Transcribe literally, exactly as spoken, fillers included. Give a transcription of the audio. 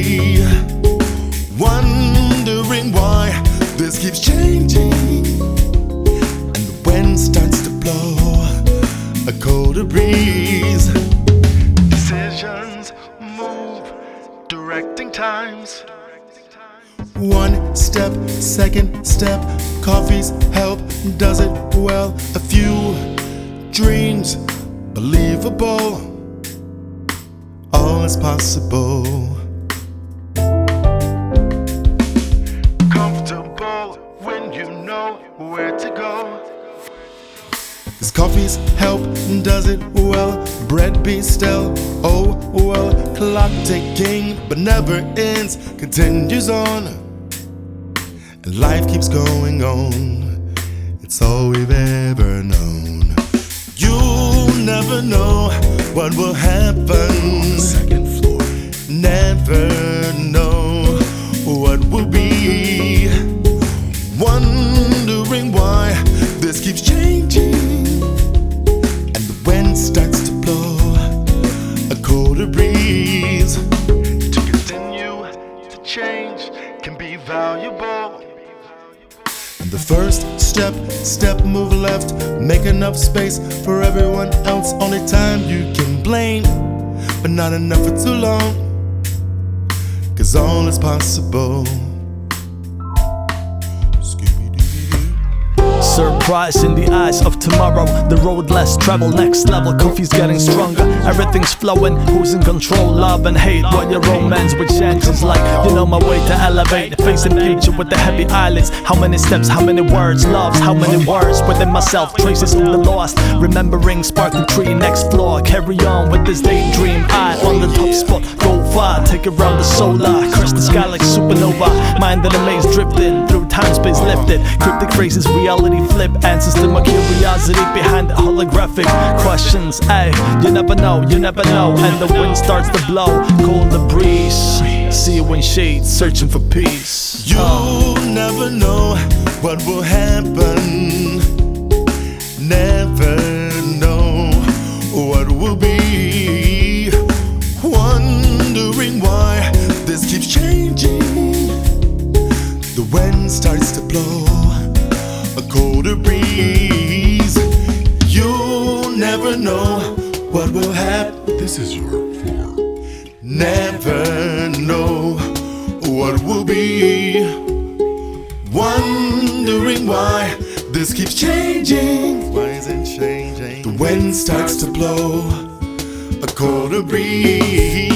be. Wondering why this keeps changing, and the wind starts to blow a colder breeze. Decisions move, directing times. One step, second step, coffee's help does it well. A few dreams, believable, all is possible. Comfortable when you know where to go. This coffee's help does it well. Bread be still, oh well. Clock ticking but never ends, continues on, and life keeps going on. It's all we've ever known. You'll never know what will happen. Second floor. Never know what will be. Wondering why this keeps changing, and the wind starts to blow a colder breeze. To continue to change can be valuable. And the first step, step move left, make enough space for everyone else. Only time you can blame, but not enough for too long, 'cause all is possible. Surprise in the eyes of tomorrow. The road less travel, next level. Coffee's getting stronger, everything's flowing. Who's in control? Love and hate. What your romance with changes like? You know my way to elevate. Facing future with the heavy eyelids. How many steps? How many words? Loves? How many words? Within myself, traces of the lost. Remembering sparking tree, next floor. Carry on with this daydream. I on the top spot. Go far, take it round the solar. Crush the sky like supernova. Mind in a maze drifting through time space lifted. Cryptic phrases, reality flip, answers to my curiosity behind the holographic questions. Ay, you never know, you never know. And the wind starts to blow, cool the breeze. See you in shade, searching for peace. You'll never know what will happen. Never know what will be. Wondering why this keeps changing. The wind starts to blow a colder breeze. You'll never know what will happen. This is your floor. Never know what will be. Wondering why this keeps changing. Why is it changing? The wind starts to blow a colder breeze.